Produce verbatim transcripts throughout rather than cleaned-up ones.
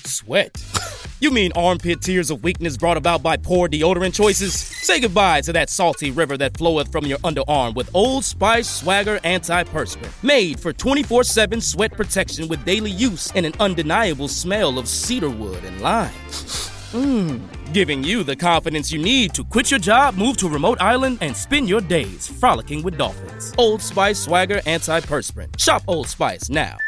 Sweat? You mean armpit tears of weakness brought about by poor deodorant choices? Say goodbye to that salty river that floweth from your underarm with Old Spice Swagger Antiperspirant. Made for twenty-four seven sweat protection with daily use and an undeniable smell of cedarwood and lime. Mmm. Giving you the confidence you need to quit your job, move to a remote island, and spend your days frolicking with dolphins. Old Spice Swagger Antiperspirant. Shop Old Spice now.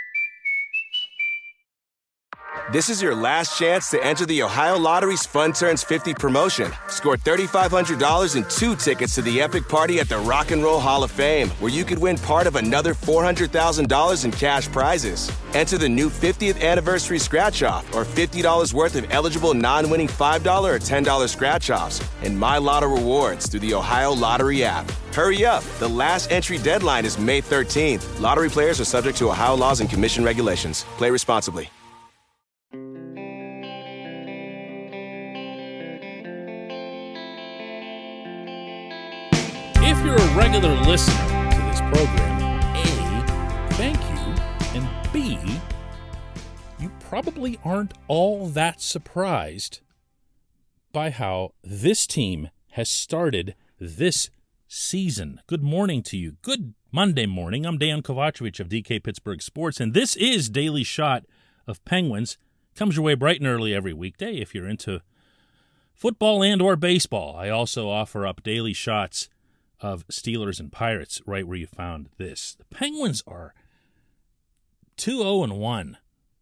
This is your last chance to enter the Ohio Lottery's Fun Turns fifty promotion. Score three thousand five hundred dollars and two tickets to the epic party at the Rock and Roll Hall of Fame, where you could win part of another four hundred thousand dollars in cash prizes. Enter the new fiftieth anniversary scratch-off or fifty dollars worth of eligible non-winning five dollars or ten dollars scratch-offs and My Lotto rewards through the Ohio Lottery app. Hurry up. The last entry deadline is May thirteenth. Lottery players are subject to Ohio laws and commission regulations. Play responsibly. If you're a regular listener to this program, A, thank you, and B, you probably aren't all that surprised by how this team has started this season. Good morning to you. Good Monday morning. I'm Dan Kovacevic of D K Pittsburgh Sports, and this is Daily Shot of Penguins. Comes your way bright and early every weekday if you're into football and or baseball. I also offer up daily shots of Steelers and Pirates right where you found this. The Penguins are two oh and one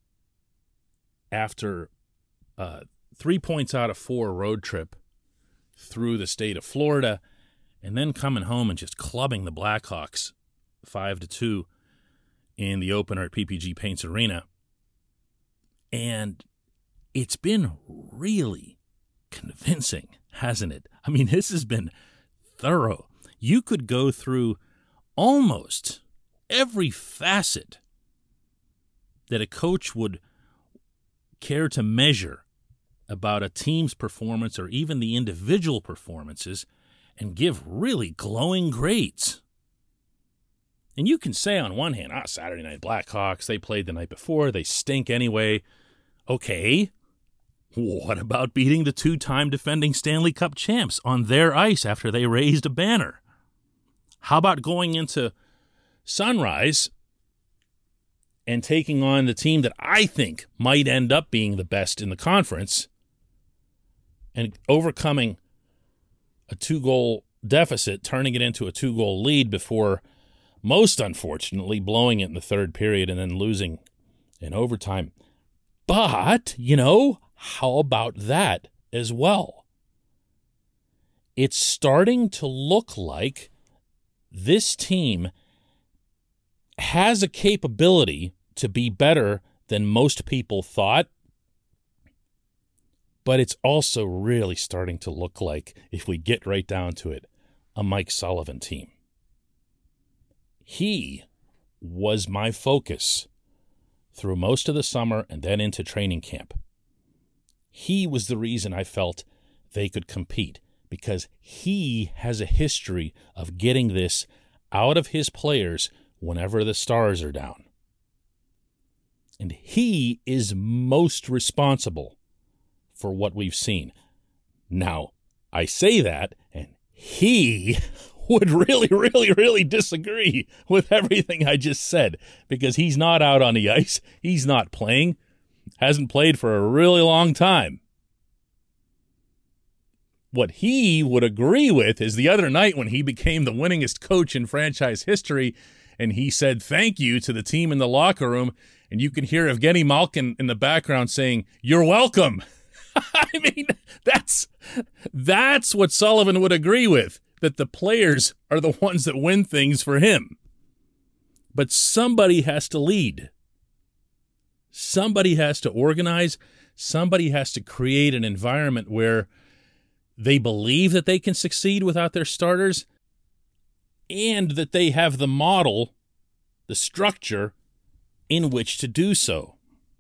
after uh, three points out of four road trip through the state of Florida, and then coming home and just clubbing the Blackhawks five to two in the opener at P P G Paints Arena. And it's been really convincing, hasn't it? I mean, this has been thorough. You could go through almost every facet that a coach would care to measure about a team's performance or even the individual performances and give really glowing grades. And you can say on one hand, ah, Saturday Night Blackhawks, they played the night before, they stink anyway. Okay, what about beating the two-time defending Stanley Cup champs on their ice after they raised a banner? How about going into Sunrise and taking on the team that I think might end up being the best in the conference and overcoming a two-goal deficit, turning it into a two-goal lead before, most unfortunately, blowing it in the third period and then losing in overtime. But, you know, how about that as well? It's starting to look like this team has a capability to be better than most people thought, but it's also really starting to look like, if we get right down to it, a Mike Sullivan team. He was my focus through most of the summer and then into training camp. He was the reason I felt they could compete, because he has a history of getting this out of his players whenever the stars are down. And he is most responsible for what we've seen. Now, I say that, and he would really, really, really disagree with everything I just said, because he's not out on the ice. He's not playing. Hasn't played for a really long time. What he would agree with is the other night when he became the winningest coach in franchise history, and he said thank you to the team in the locker room, and you can hear Evgeny Malkin in the background saying, "You're welcome." I mean, that's that's what Sullivan would agree with, that the players are the ones that win things for him. But somebody has to lead. Somebody has to organize. Somebody has to create an environment where they believe that they can succeed without their starters, and that they have the model, the structure, in which to do so.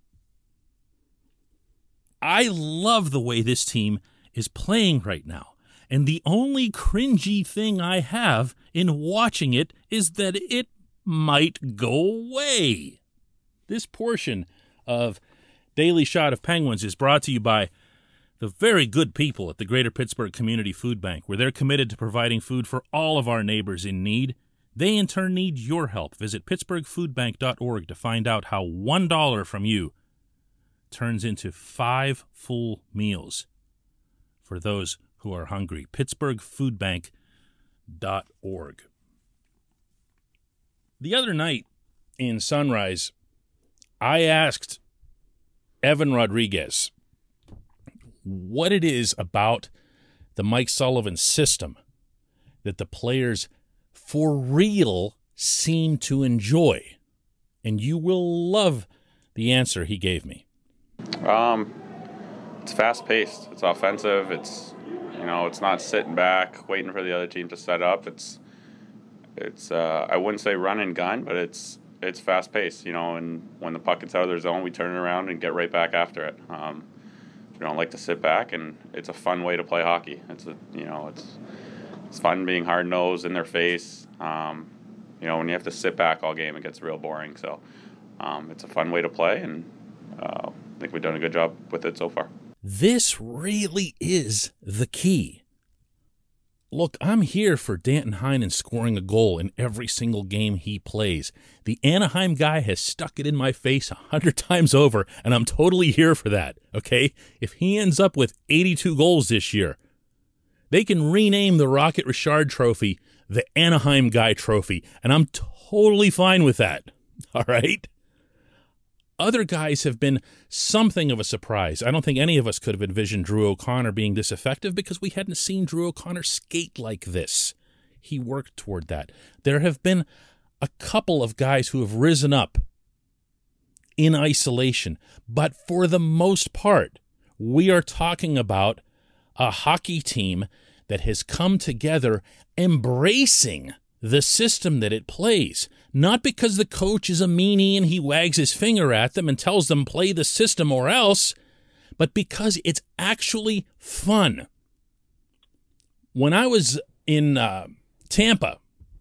I love the way this team is playing right now, and the only cringy thing I have in watching it is that it might go away. This portion of Daily Shot of Penguins is brought to you by the very good people at the Greater Pittsburgh Community Food Bank, where they're committed to providing food for all of our neighbors in need. They, in turn, need your help. Visit pittsburgh food bank dot org to find out how one dollar from you turns into five full meals for those who are hungry. pittsburgh food bank dot org. The other night in Sunrise, I asked Evan Rodriguez what it is about the Mike Sullivan system that the players for real seem to enjoy. And you will love the answer he gave me. Um, it's fast-paced. It's offensive. It's, you know, it's not sitting back waiting for the other team to set up. It's, it's. Uh, I wouldn't say run and gun, but it's it's fast-paced. You know, and when the puck gets out of their zone, we turn it around and get right back after it. Um, we don't like to sit back, and it's a fun way to play hockey. It's a, you know, it's it's fun being hard-nosed in their face. Um, you know, when you have to sit back all game, it gets real boring. So, um, it's a fun way to play, and uh, I think we've done a good job with it so far. This really is the key. Look, I'm here for Danton Heinen scoring a goal in every single game he plays. The Anaheim guy has stuck it in my face a hundred times over, and I'm totally here for that, okay? If he ends up with eighty-two goals this year, they can rename the Rocket Richard Trophy the Anaheim Guy Trophy, and I'm totally fine with that, all right? Other guys have been something of a surprise. I don't think any of us could have envisioned Drew O'Connor being this effective because we hadn't seen Drew O'Connor skate like this. He worked toward that. There have been a couple of guys who have risen up in isolation, but for the most part, we are talking about a hockey team that has come together embracing the system that it plays. Not because the coach is a meanie and he wags his finger at them and tells them play the system or else, but because it's actually fun. When I was in uh, Tampa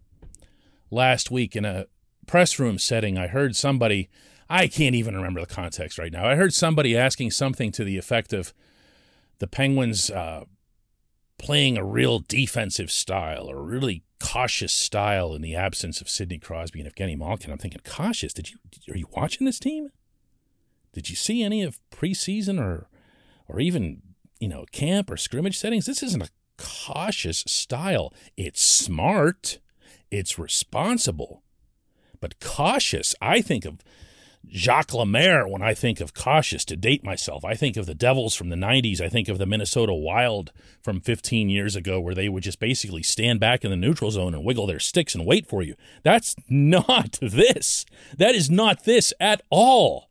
last week in a press room setting, I heard somebody, I can't even remember the context right now, I heard somebody asking something to the effect of the Penguins uh, playing a real defensive style or really cautious style in the absence of Sidney Crosby and Evgeny Malkin. I'm thinking, cautious? Did you are you watching this team? Did you see any of preseason or or even, you know, camp or scrimmage settings? This isn't a cautious style. It's smart. It's responsible. But cautious, I think of Jacques Lemaire when I think of cautious, to date myself. I think of the Devils from the nineties. I think of the Minnesota Wild from fifteen years ago where they would just basically stand back in the neutral zone and wiggle their sticks and wait for you. That's not this. That is not this at all.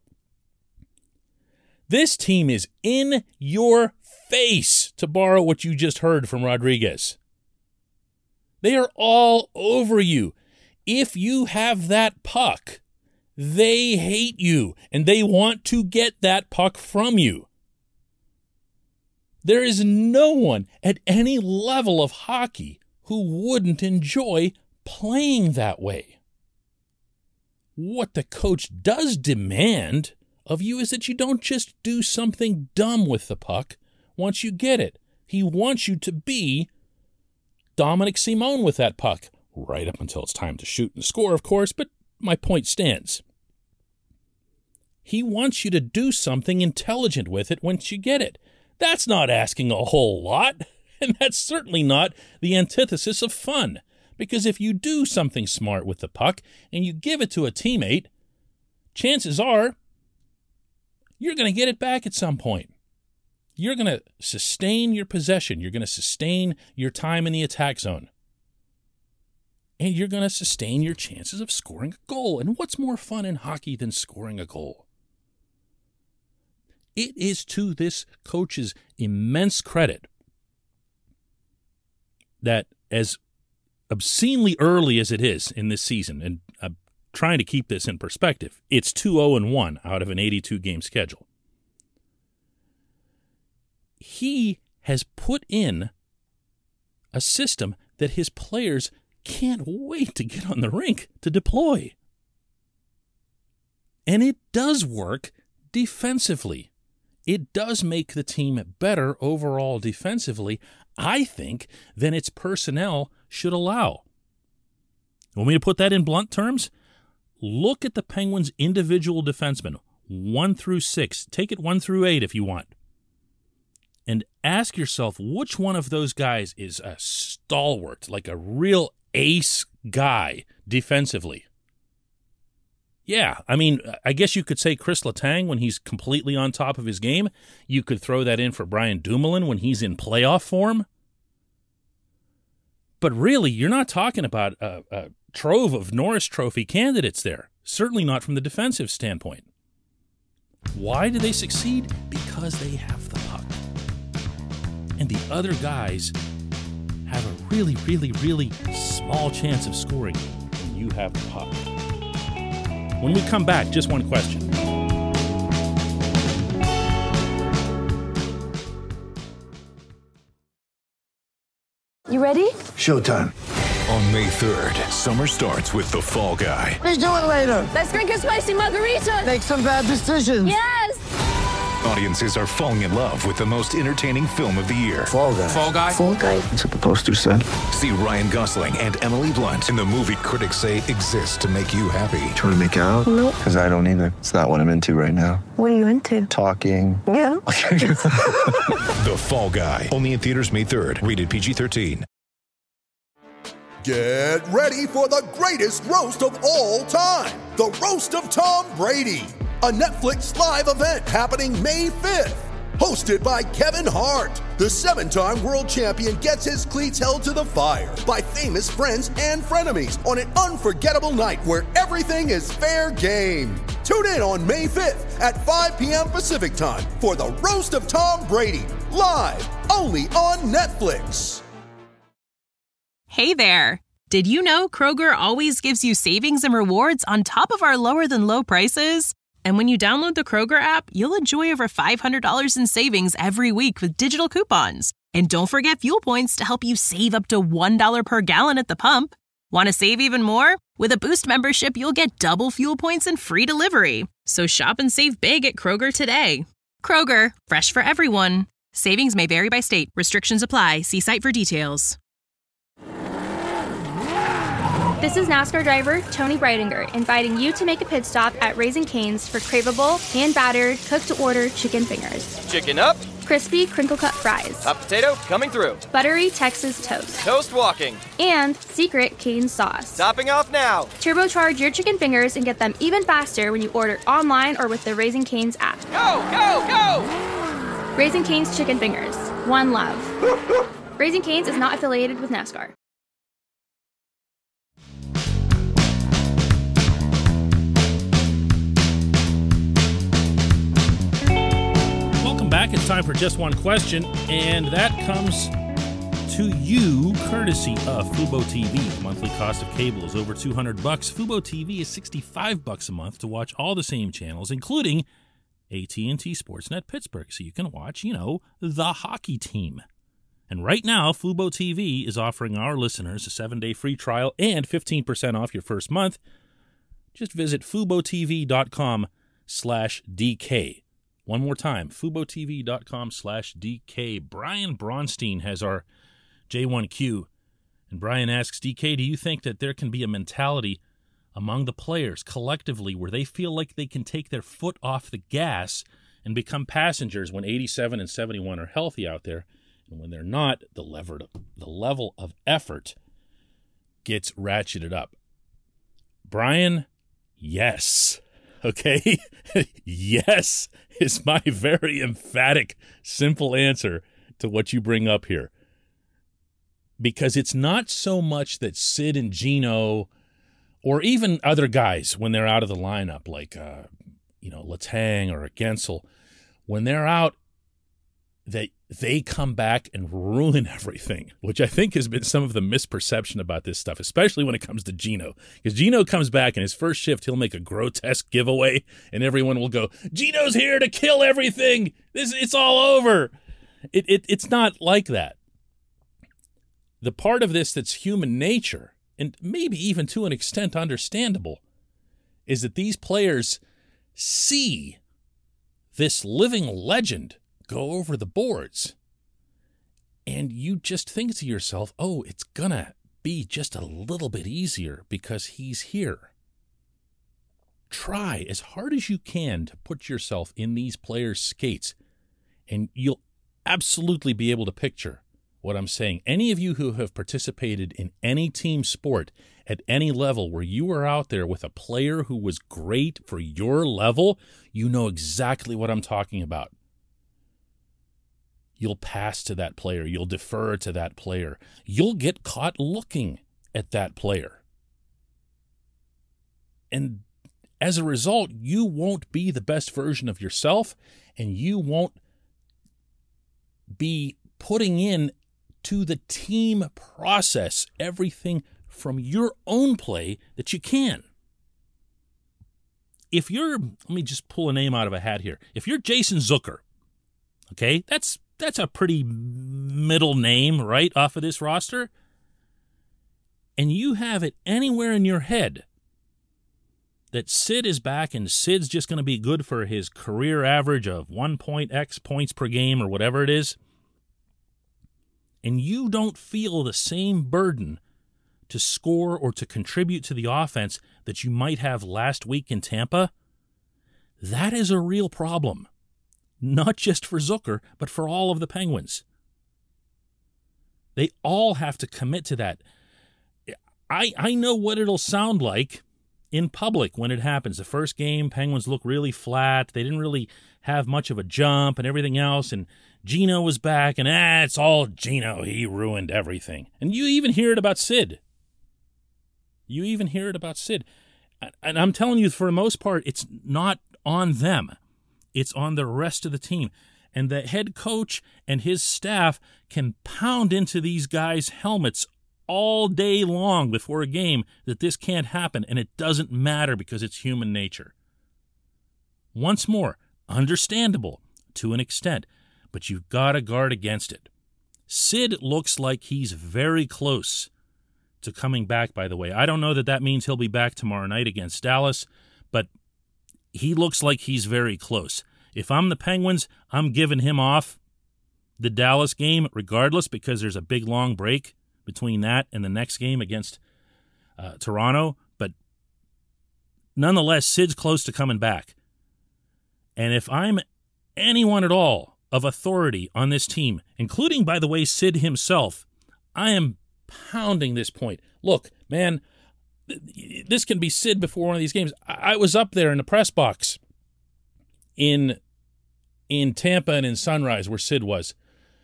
This team is in your face, to borrow what you just heard from Rodriguez. They are all over you. If you have that puck, they hate you, and they want to get that puck from you. There is no one at any level of hockey who wouldn't enjoy playing that way. What the coach does demand of you is that you don't just do something dumb with the puck once you get it. He wants you to be Dominic Simone with that puck, right up until it's time to shoot and score, of course, but my point stands. He wants you to do something intelligent with it once you get it. That's not asking a whole lot, and that's certainly not the antithesis of fun, because if you do something smart with the puck and you give it to a teammate, chances are you're going to get it back at some point. You're going to sustain your possession. You're going to sustain your time in the attack zone. And you're going to sustain your chances of scoring a goal. And what's more fun in hockey than scoring a goal? It is to this coach's immense credit that as obscenely early as it is in this season, and I'm trying to keep this in perspective, it's two oh and one out of an eighty-two game schedule. He has put in a system that his players can't wait to get on the rink to deploy. And it does work defensively. It does make the team better overall defensively, I think, than its personnel should allow. Want me to put that in blunt terms? Look at the Penguins' individual defensemen, one through six. Take it one through eight if you want. And ask yourself which one of those guys is a stalwart, like a real ace guy defensively. Yeah, I mean, I guess you could say Chris Letang when he's completely on top of his game. You could throw that in for Brian Dumoulin when he's in playoff form. But really, you're not talking about a, a trove of Norris Trophy candidates there. Certainly not from the defensive standpoint. Why do they succeed? Because they have the puck. And the other guys have a really, really, really small chance of scoring when you have the puck. When we come back, just one question. You ready? Showtime. On May third, summer starts with The Fall Guy. Let's do it later. Let's drink a spicy margarita. Make some bad decisions. Yes! Audiences are falling in love with the most entertaining film of the year. Fall Guy. Fall Guy? Fall guy. That's what the poster said. See Ryan Gosling and Emily Blunt in the movie critics say exists to make you happy. Trying to make it out? Nope. Because I don't either. It's not what I'm into right now. What are you into? Talking. Yeah. The Fall Guy. Only in theaters May third. Rated P G thirteen. Get ready for the greatest roast of all time. The Roast of Tom Brady. A Netflix live event happening May fifth. Hosted by Kevin Hart. The seven-time world champion gets his cleats held to the fire by famous friends and frenemies on an unforgettable night where everything is fair game. Tune in on May fifth at five p.m. Pacific time for the Roast of Tom Brady. Live only on Netflix. Hey there. Did you know Kroger always gives you savings and rewards on top of our lower than low prices? And when you download the Kroger app, you'll enjoy over five hundred dollars in savings every week with digital coupons. And don't forget fuel points to help you save up to one dollar per gallon at the pump. Want to save even more? With a Boost membership, you'll get double fuel points and free delivery. So shop and save big at Kroger today. Kroger, fresh for everyone. Savings may vary by state. Restrictions apply. See site for details. This is NASCAR driver Tony Breidinger inviting you to make a pit stop at Raising Cane's for craveable, hand-battered, cooked-to-order chicken fingers. Chicken up. Crispy, crinkle-cut fries. Hot potato coming through. Buttery Texas toast. Toast walking. And secret Cane sauce. Topping off now. Turbocharge your chicken fingers and get them even faster when you order online or with the Raising Cane's app. Go, go, go! Raising Cane's chicken fingers. One love. Raising Cane's is not affiliated with NASCAR. Back, it's time for Just One Question, and that comes to you courtesy of Fubo T V. The monthly cost of cable is over two hundred bucks. Fubo T V is sixty-five bucks a month to watch all the same channels, including A T and T Sportsnet Pittsburgh, so you can watch, you know, the hockey team. And right now, Fubo T V is offering our listeners a seven-day free trial and fifteen percent off your first month. Just visit FuboTV.com slash DK. One more time, FuboTV.com slash DK. Brian Bronstein has our J one Q. And Brian asks, D K, do you think that there can be a mentality among the players collectively where they feel like they can take their foot off the gas and become passengers when eighty-seven and seventy-one are healthy out there? And when they're not, the, lever, the level of effort gets ratcheted up. Brian, yes. Okay? Yes is my very emphatic, simple answer to what you bring up here. Because it's not so much that Sid and Gino, or even other guys when they're out of the lineup, like, uh, you know, Letang or Gensel, when they're out, that they come back and ruin everything, which I think has been some of the misperception about this stuff, especially when it comes to Gino. Because Gino comes back and his first shift, he'll make a grotesque giveaway, and everyone will go, Gino's here to kill everything. This, it's all over. It, it It's not like that. The part of this that's human nature, and maybe even to an extent understandable, is that these players see this living legend go over the boards. And you just think to yourself, oh, it's going to be just a little bit easier because he's here. Try as hard as you can to put yourself in these players' skates, and you'll absolutely be able to picture what I'm saying. Any of you who have participated in any team sport at any level where you were out there with a player who was great for your level, you know exactly what I'm talking about. You'll pass to that player. You'll defer to that player. You'll get caught looking at that player. And as a result, you won't be the best version of yourself, and you won't be putting in to the team process everything from your own play that you can. If you're, let me just pull a name out of a hat here. If you're Jason Zucker, okay, that's that's a pretty middle name, right, off of this roster, and you have it anywhere in your head that Sid is back and Sid's just going to be good for his career average of one point X points per game or whatever it is, and you don't feel the same burden to score or to contribute to the offense that you might have last week in Tampa, that is a real problem. Not just for Zucker, but for all of the Penguins. They all have to commit to that. I I know what it'll sound like in public when it happens. The first game, Penguins look really flat. They didn't really have much of a jump and everything else, and Gino was back, and ah, it's all Gino. He ruined everything. And you even hear it about Sid. You even hear it about Sid. And I'm telling you, for the most part, it's not on them. It's on the rest of the team. And the head coach and his staff can pound into these guys' helmets all day long before a game that this can't happen, and it doesn't matter because it's human nature. Once more, understandable to an extent, but you've got to guard against it. Sid looks like he's very close to coming back, by the way. I don't know that that means he'll be back tomorrow night against Dallas, but he looks like he's very close. If I'm the Penguins, I'm giving him off the Dallas game regardless because there's a big long break between that and the next game against uh, Toronto. But nonetheless, Sid's close to coming back. And if I'm anyone at all of authority on this team, including, by the way, Sid himself, I am pounding this point. Look, man, this can be Sid before one of these games. I was up there in the press box in in Tampa and in Sunrise where Sid was.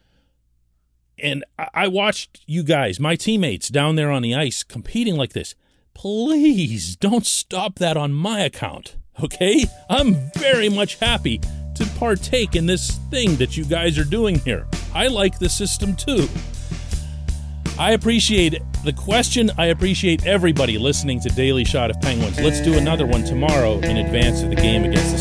And I watched you guys, my teammates down there on the ice, competing like this. Please don't stop that on my account, okay? I'm very much happy to partake in this thing that you guys are doing here. I like the system too. I appreciate the question. I appreciate everybody listening to Daily Shot of Penguins. Let's do another one tomorrow in advance of the game against the